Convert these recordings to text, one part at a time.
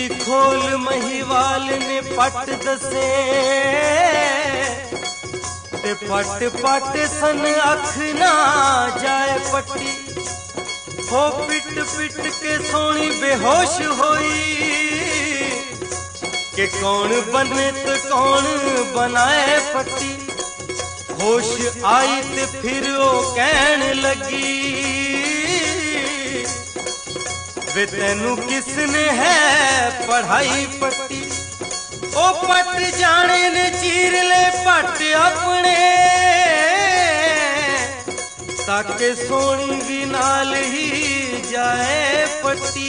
चिट्ठी खोल महिवाल ने पट दसे ते पट पट सन अख ना जाए पट्टी हो पिट पिट के सोनी बेहोश होई कि कौन बने तो कौन बनाए पट्टी। होश आई ते फिर वो कहन लगी वे तेनू किसने है पढ़ाई पट्टी। ओ पट जाने ने चीर ले पट अपने ताके सोनी भी नाल ही जाए पट्टी।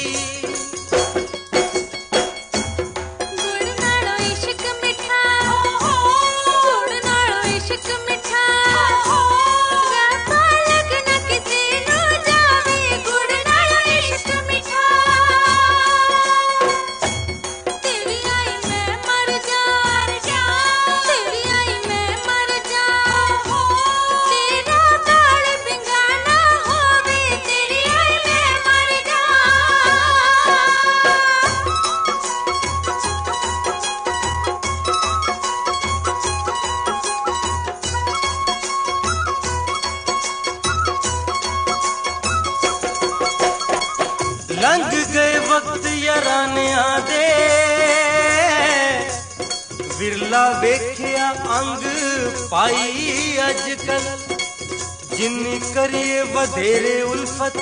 लंघ गए वक्त याराने आदे विरला वेख्या अंग पाई अजकल जिन्नी करिए वधेरे उल्फत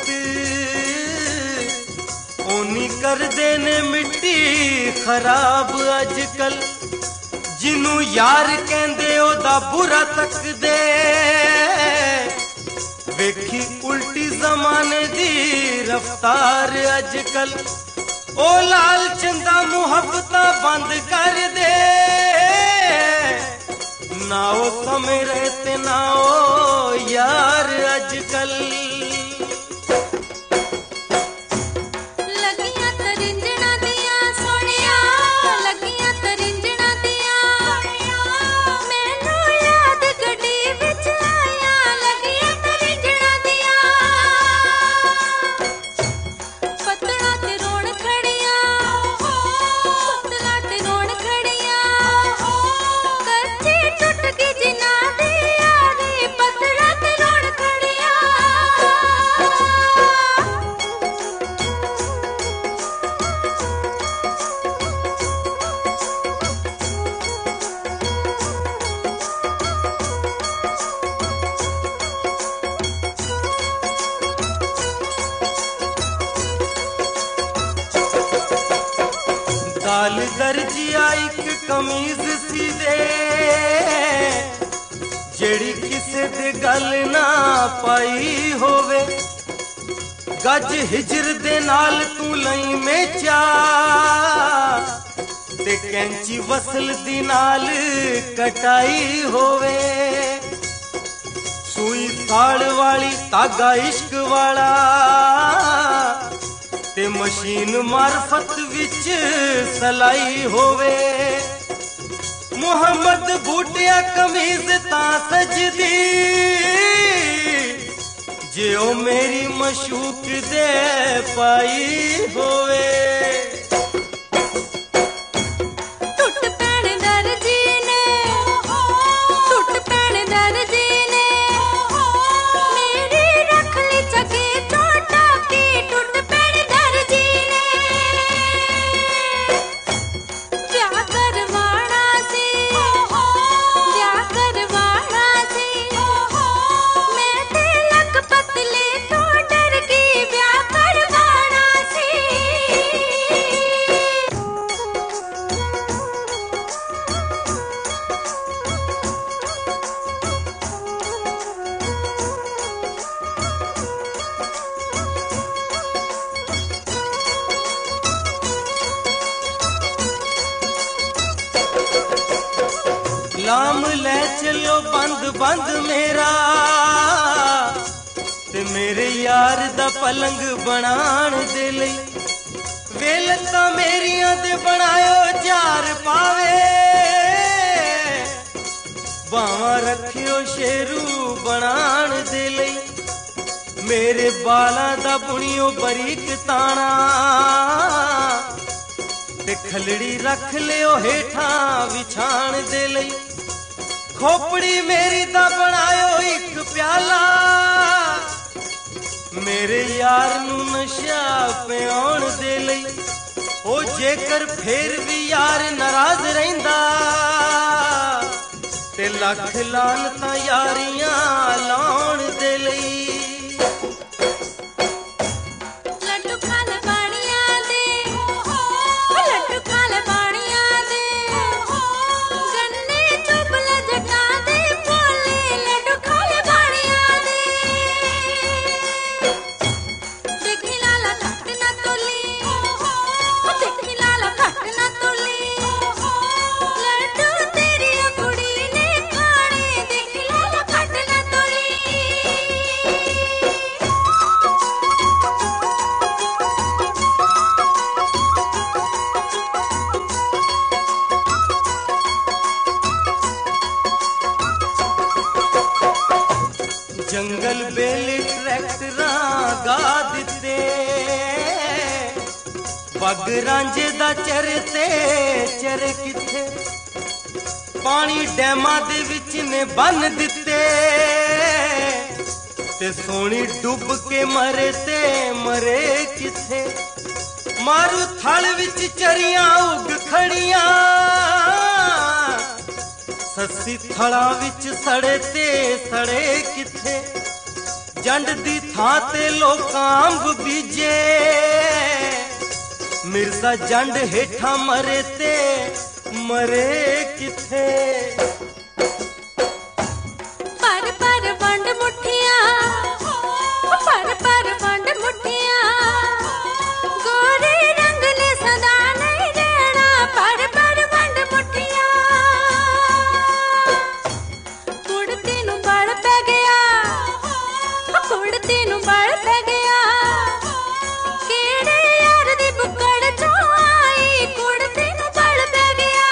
ओनी कर देने मिट्टी खराब अजकल। जिन्नू यार कहंदे ओदा बुरा तक दे वेखी उल्टी जमाने दी रफ्तार अजकल। ओ लाल चंदा मुहब्बता बंद कर दे ना ओ समय रहते ना ओ यार अजकल। गाल दर्जिया एक कमीज सी दे जेड़ी किसे दे गल ना पाई होवे। गज हिजर दे नाल तू लई में चा ते कैंची वसल दी नाल कटाई होवे। सुई ताड़ वाली धागा इश्क वाला ते मशीन मार्फत विच सलाई होवे। मुहम्मद बूटिया कमीज ता सजदी जे ओ मेरी मशूक दे पाई होवे। लाम ले चलो बंद बंद मेरा ते मेरे यार दा पलंग बनाण दे लई। वेलता मेरियां दे बनायो चार पावे बावां रखियो शेरू बनाण दे लई। मेरे बालां दा बुनियो बरीक ताना ते खलड़ी रख लियो हेठा विछाण दे लई। खोपड़ी मेरी दा बनायो एक प्याला, मेरे यार नू नशा पियाण दे लई। ओ जेकर फेर भी यार नाराज रहिंदा ते लख लानतां यारियां लाउण दे लई। जंगल बेली ट्रैक्टरां गा दिते, पग रांझे दा चरते चरे किथे। पानी डैमां दे विच ने बन दिते, ते सोनी डुब के मरे ते मरे किथे। मारू थल विच चरियां उग खड़ियां, सस्सी थड़ा विच सड़े ते सड़े किथे। जंड दी थां ते लोकां अंब बीजे, मिर्जा जंड हेठा मरे ते मरे किथे। पर पर वंड मुठियां, पर वंड मुठियां, गोरे रंग ने सदा नहीं रहना। पर वंड मुठियां, कुड़ती नू बल पै गया, कुड़ती नू बल पै गया। केड़े यार दी बुकड़ चों आई, कुड़ती नू बल पै गया।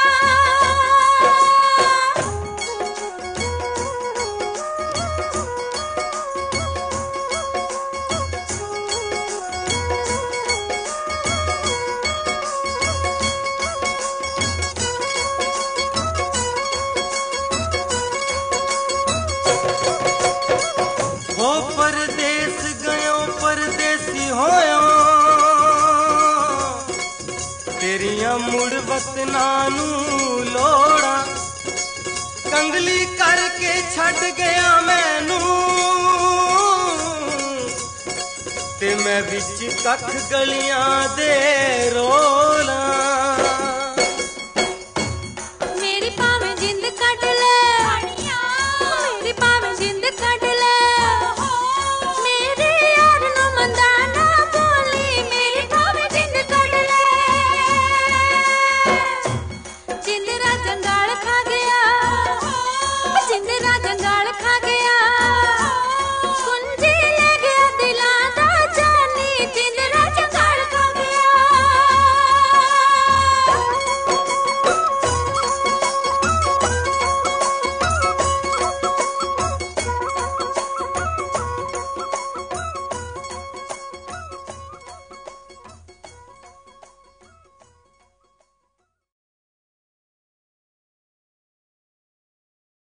ओ परदेस गयो परदेसी होयो, तेरियां मुड़ वतनां नू लोड़ा। कंगली करके छड़ गया मैनू, ते मैं विच कख गलियां दे रोला।